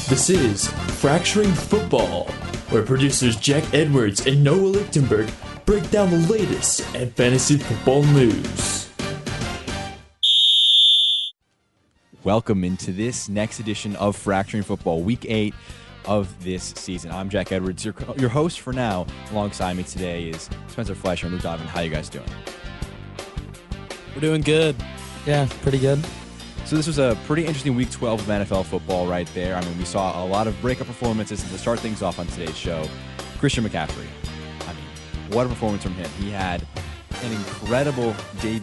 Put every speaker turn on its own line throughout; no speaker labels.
This is Fracturing Football, where producers Jack Edwards and Noah Lichtenberg break down the latest and fantasy football news.
Welcome into this next edition of Fracturing Football, Week 8 of this season. I'm Jack Edwards, your host for now. Alongside me today is Spencer Fleischer and Luke Donovan. How you guys doing?
We're doing good.
Yeah, pretty good.
So this was a pretty interesting Week 12 of NFL football right there. I mean, we saw a lot of breakup performances. And to start things off on today's show, Christian McCaffrey. I mean, what a performance from him. He had an incredible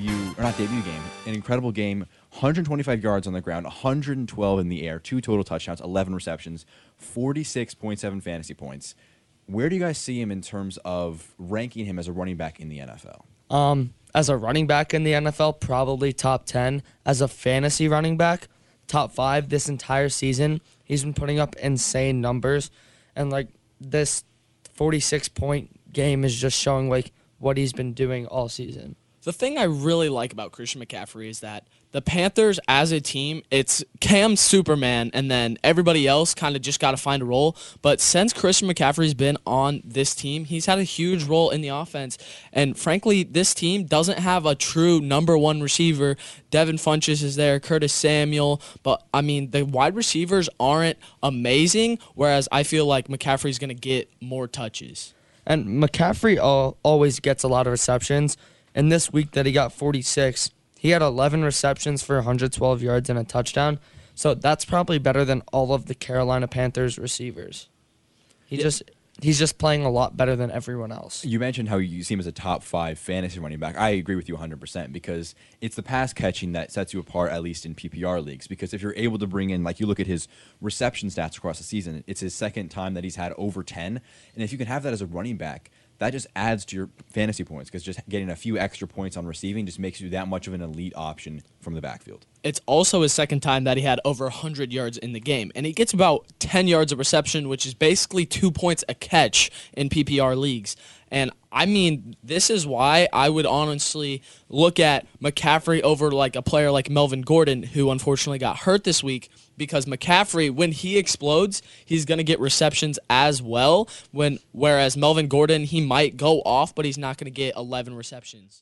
an incredible game. 125 yards on the ground, 112 in the air, 2 total touchdowns, 11 receptions, 46.7 fantasy points. Where do you guys see him in terms of ranking him as a running back in the NFL?
As a running back in the NFL, probably top 10. As a fantasy running back, top 5 this entire season. He's been putting up insane numbers. And, this 46-point game is just showing, what he's been doing all season.
The thing I really like about Christian McCaffrey is that the Panthers, as a team, it's Cam Superman, and then everybody else kind of just got to find a role. But since Christian McCaffrey's been on this team, he's had a huge role in the offense. And frankly, this team doesn't have a true number one receiver. Devin Funchess is there, Curtis Samuel. But, I mean, the wide receivers aren't amazing, whereas I feel like McCaffrey's going to get more touches.
And McCaffrey always gets a lot of receptions. And this week that he got 46, he had 11 receptions for 112 yards and a touchdown. So that's probably better than all of the Carolina Panthers receivers. He's just playing a lot better than everyone else.
You mentioned how you see him as a top 5 fantasy running back. I agree with you 100% because it's the pass catching that sets you apart, at least in PPR leagues. Because if you're able to bring in, you look at his reception stats across the season, it's his second time that he's had over 10. And if you can have that as a running back, that just adds to your fantasy points because just getting a few extra points on receiving just makes you that much of an elite option from the backfield.
It's also his second time that he had over 100 yards in the game. And he gets about 10 yards of reception, which is basically 2 points a catch in PPR leagues. And, I mean, this is why I would honestly look at McCaffrey over a player like Melvin Gordon, who unfortunately got hurt this week, because McCaffrey, when he explodes, he's going to get receptions as well, whereas Melvin Gordon, he might go off, but he's not going to get 11 receptions.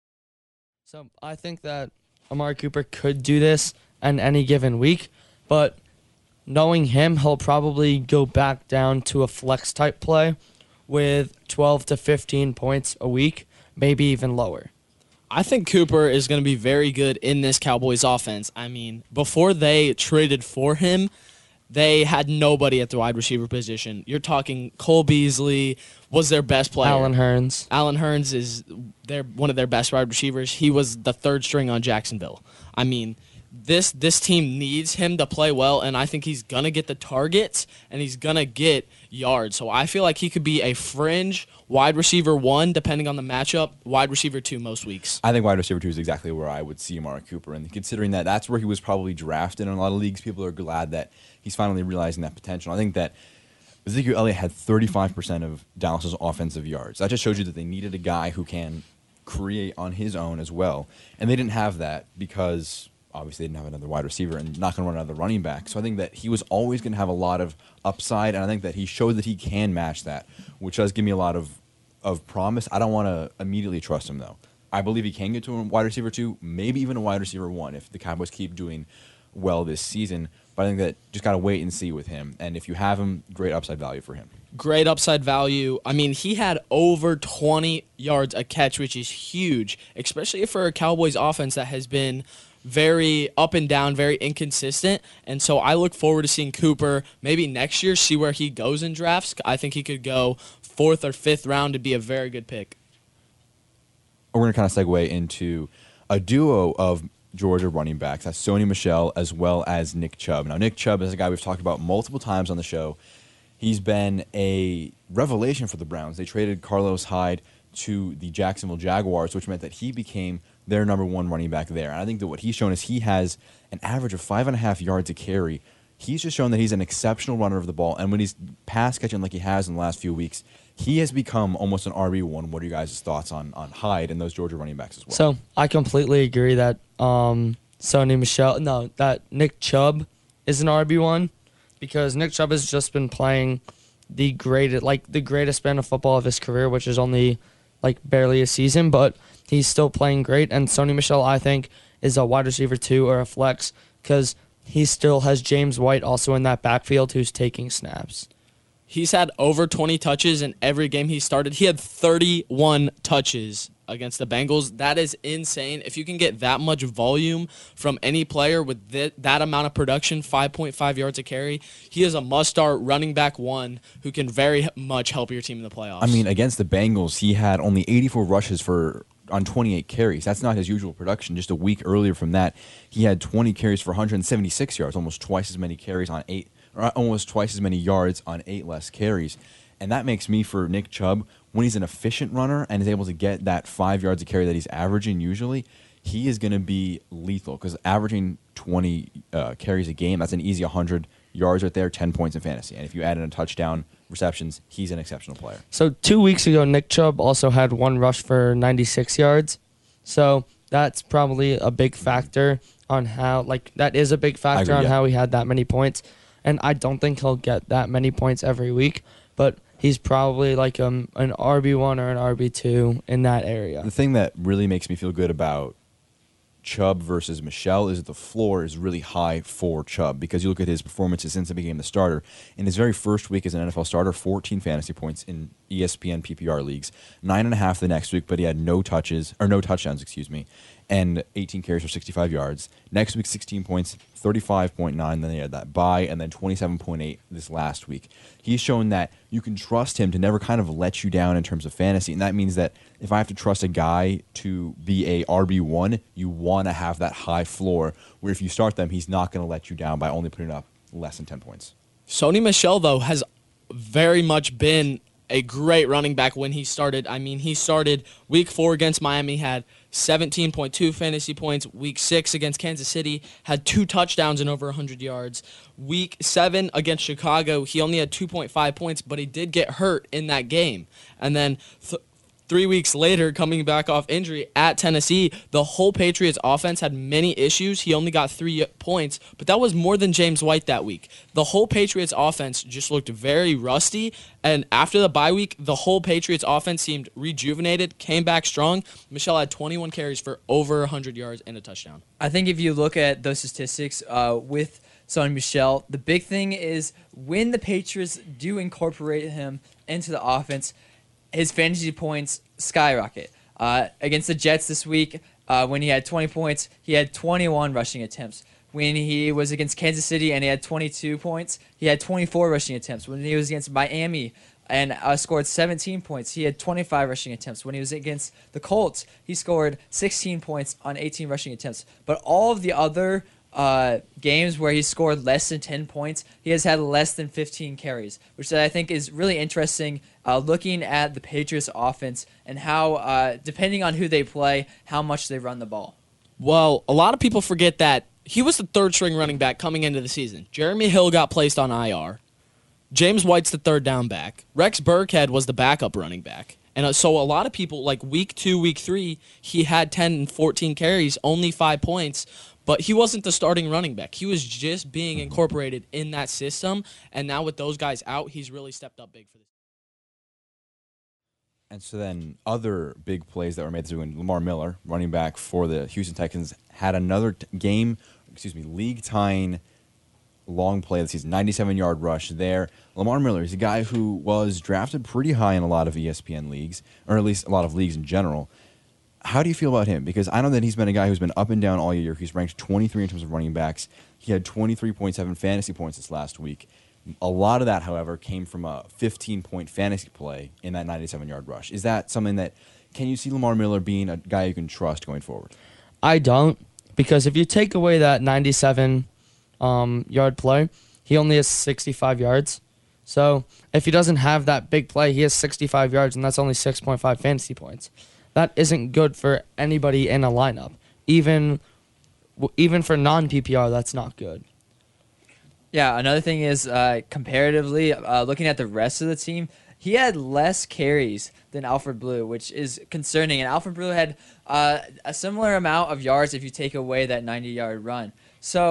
So I think that Amari Cooper could do this in any given week, but knowing him, he'll probably go back down to a flex-type play with 12 to 15 points a week, maybe even lower.
I think Cooper is going to be very good in this Cowboys offense. I mean, before they traded for him, they had nobody at the wide receiver position. You're talking Cole Beasley was their best player.
Allen Hurns is one of their best wide receivers. He was the third string on Jacksonville. I mean, this team needs him to play well, and I think he's going to get the targets, and he's going to get yards. So I feel like he could be a fringe wide receiver 1, depending on the matchup, wide receiver 2 most weeks.
I think wide receiver 2 is exactly where I would see Amari Cooper. And considering that that's where he was probably drafted in a lot of leagues, people are glad that he's finally realizing that potential. I think that Ezekiel Elliott had 35% of Dallas's offensive yards. That just shows you that they needed a guy who can create on his own as well. And they didn't have that because obviously they didn't have another wide receiver and not going to run another running back. So I think that he was always going to have a lot of upside, and I think that he showed that he can match that, which does give me a lot of promise. I don't want to immediately trust him, though. I believe he can get to a wide receiver 2, maybe even a wide receiver 1 if the Cowboys keep doing well this season. But I think that just got to wait and see with him. And if you have him, great upside value for him.
Great upside value. I mean, he had over 20 yards a catch, which is huge, especially for a Cowboys offense that has been very up and down, very inconsistent. And so I look forward to seeing Cooper maybe next year, see where he goes in drafts. I think he could go 4th or 5th round to be a very good pick.
We're going to kind of segue into a duo of Georgia running backs. That's Sony Michel as well as Nick Chubb. Now, Nick Chubb is a guy we've talked about multiple times on the show. He's been a revelation for the Browns. They traded Carlos Hyde to the Jacksonville Jaguars, which meant that he became their number 1 running back there. And I think that what he's shown is he has an average of 5.5 yards a carry. He's just shown that he's an exceptional runner of the ball. And when he's pass catching like he has in the last few weeks, he has become almost an RB1. What are you guys' thoughts on Hyde and those Georgia running backs as well?
So I completely agree that that Nick Chubb is an RB1.
because Nick Chubb has just been playing the greatest span of football of his career, which is only barely a season, but he's still playing great. And Sony Michel, I think, is a wide receiver 2 or a flex because he still has James White also in that backfield who's taking snaps.
He's had over 20 touches in every game he started. He had 31 touches against the Bengals. That is insane. If you can get that much volume from any player with that amount of production, 5.5 yards a carry, he is a must-start running back 1 who can very much help your team in the playoffs.
I mean, against the Bengals, he had only 84 rushes on 28 carries. That's not his usual production. Just a week earlier from that, he had 20 carries for 176 yards, almost twice as many carries on 8, or almost twice as many yards on 8 less carries. And that makes me, for Nick Chubb, when he's an efficient runner and is able to get that 5 yards a carry that he's averaging usually, he is going to be lethal because averaging 20 carries a game, that's an easy 100 yards right there, 10 points in fantasy. And if you add in a touchdown, receptions, he's an exceptional player.
So 2 weeks ago, Nick Chubb also had 1 rush for 96 yards. So that's probably a big factor on how, that is a big factor on how he had that many points. And I don't think he'll get that many points every week, but he's probably an RB1 or an RB2 in that area.
The thing that really makes me feel good about Chubb versus Michel is that the floor is really high for Chubb because you look at his performances since he became the starter. In his very first week as an NFL starter, 14 fantasy points in ESPN PPR leagues, 9.5 the next week, but he had no touchdowns, and 18 carries for 65 yards. Next week, 16 points, 35.9. Then he had that bye, and then 27.8 this last week. He's shown that you can trust him to never kind of let you down in terms of fantasy, and that means that if I have to trust a guy to be a RB1, you want to have that high floor, where if you start them, he's not going to let you down by only putting up less than 10 points.
Sony Michel, though, has very much been a great running back when he started. I mean, he started week 4 against Miami, had 17.2 fantasy points. Week 6 against Kansas City, had 2 touchdowns and over 100 yards. Week 7 against Chicago, he only had 2.5 points, but he did get hurt in that game. And then 3 weeks later, coming back off injury at Tennessee, the whole Patriots offense had many issues. He only got 3 points, but that was more than James White that week. The whole Patriots offense just looked very rusty, and after the bye week, the whole Patriots offense seemed rejuvenated, came back strong. Michel had 21 carries for over 100 yards and a touchdown.
I think if you look at those statistics with Sony Michel, the big thing is when the Patriots do incorporate him into the offense, his fantasy points skyrocket. Against the Jets this week, when he had 20 points, he had 21 rushing attempts. When he was against Kansas City and he had 22 points, he had 24 rushing attempts. When he was against Miami and scored 17 points, he had 25 rushing attempts. When he was against the Colts, he scored 16 points on 18 rushing attempts. But all of the other games where he scored less than 10 points, he has had less than 15 carries, which I think is really interesting looking at the Patriots offense and how, depending on who they play, how much they run the ball.
Well, a lot of people forget that he was the third-string running back coming into the season. Jeremy Hill got placed on IR. James White's the third down back. Rex Burkhead was the backup running back. And so a lot of people, like week 2, week 3, he had 10 and 14 carries, only 5 points. But he wasn't the starting running back. He was just being incorporated in that system. And now with those guys out, he's really stepped up big for this.
And so then other big plays that were made this week, Lamar Miller, running back for the Houston Texans, had another league-tying long play of the season, 97-yard rush there. Lamar Miller is a guy who was drafted pretty high in a lot of ESPN leagues, or at least a lot of leagues in general. How do you feel about him? Because I know that he's been a guy who's been up and down all year. He's ranked 23 in terms of running backs. He had 23.7 fantasy points this last week. A lot of that, however, came from a 15-point fantasy play in that 97-yard rush. Is that something that, can you see Lamar Miller being a guy you can trust going forward?
I don't, because if you take away that 97-yard play, he only has 65 yards. So if he doesn't have that big play, he has 65 yards, and that's only 6.5 fantasy points. That isn't good for anybody in a lineup. Even for non-PPR, that's not good.
Yeah, another thing is comparatively, looking at the rest of the team, he had less carries than Alfred Blue, which is concerning. And Alfred Blue had a similar amount of yards if you take away that 90-yard run. So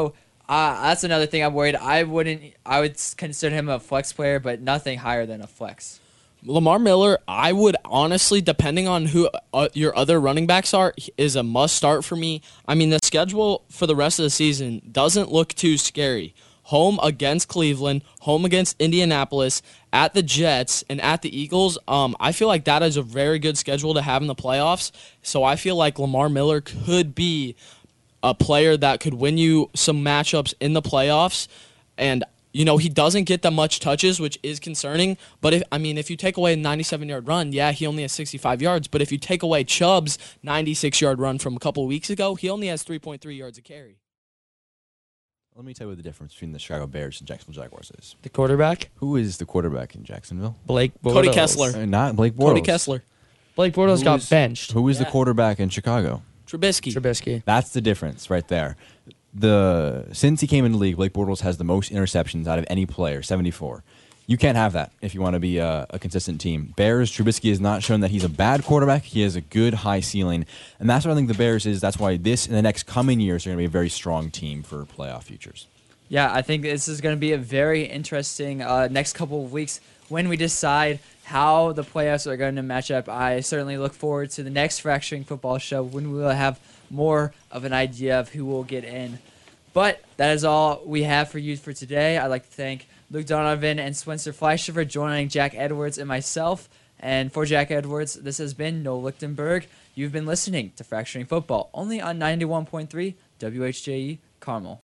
That's another thing I'm worried. I would consider him a flex player, but nothing higher than a flex.
Lamar Miller, I would honestly, depending on who your other running backs are, is a must start for me. I mean, the schedule for the rest of the season doesn't look too scary. Home against Cleveland, home against Indianapolis, at the Jets, and at the Eagles. I feel like that is a very good schedule to have in the playoffs. So I feel like Lamar Miller could be a player that could win you some matchups in the playoffs. And he doesn't get that much touches, which is concerning. But if you take away a 97-yard run, yeah, he only has 65 yards. But if you take away Chubb's 96-yard run from a couple of weeks ago, he only has 3.3 yards a carry.
Let me tell you what the difference between the Chicago Bears and Jacksonville Jaguars is.
The quarterback?
Who is the quarterback in Jacksonville?
Blake Bortles.
Cody Kessler.
Not Blake Bortles.
Cody Kessler.
Blake Bortles got benched.
Who is the
Yeah.
quarterback in Chicago?
Trubisky.
That's the difference right there. Since he came in the league, Blake Bortles has the most interceptions out of any player, 74. You can't have that if you want to be a consistent team. Bears, Trubisky has not shown that he's a bad quarterback. He has a good high ceiling. And that's what I think the Bears is. That's why this and the next coming years are going to be a very strong team for playoff futures.
Yeah, I think this is going to be a very interesting next couple of weeks when we decide how the playoffs are going to match up. I certainly look forward to the next Fracturing Football show when we will have more of an idea of who will get in. But that is all we have for you for today. I'd like to thank Luke Donovan and Spencer Fleischer for joining Jack Edwards and myself. And for Jack Edwards, this has been Noah Lichtenberg. You've been listening to Fracturing Football, only on 91.3 WHJE Carmel.